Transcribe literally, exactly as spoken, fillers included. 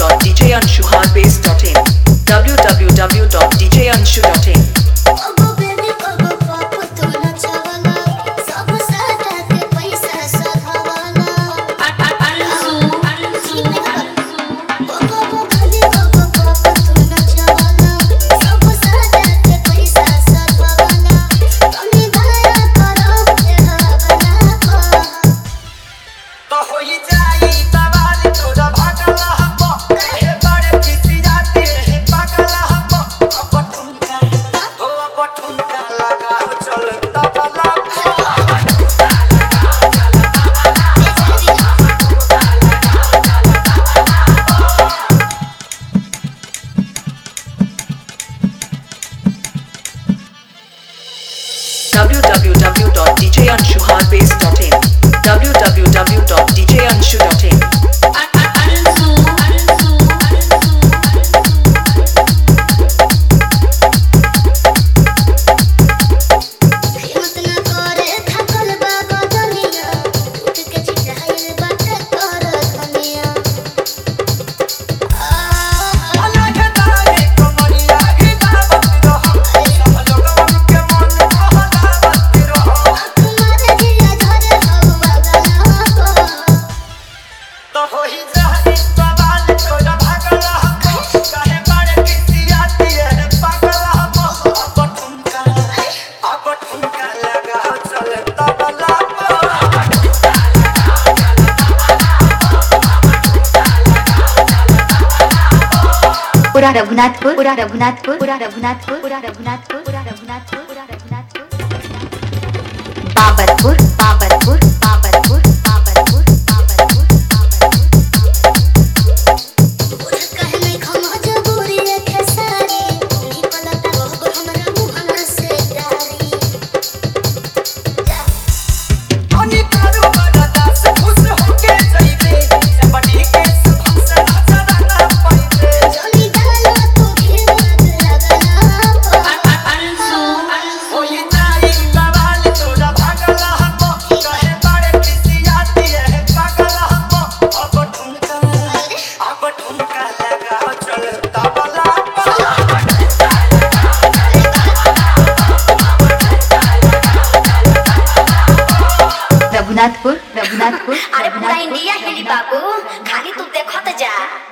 dot d j anshu hardbase dot in w w w dot d j anshu dot in w w w dot d j anshu hardbase dot in w w w dot d j anshu dot in पूरा रघुनाथपुर पूरा रघुनाथपुर पूरा रघुनाथपुर पूरा रघुनाथपुर पूरा रघुनाथपुर पूरा रघुनाथपुर बाबतपुर बाबतपुर बाबतपुर बाबतपुर बाबतपुर रघुनाथपुर रघुनाथपुर अरे पूरा India हिली बाबू खाली तू देखत जा।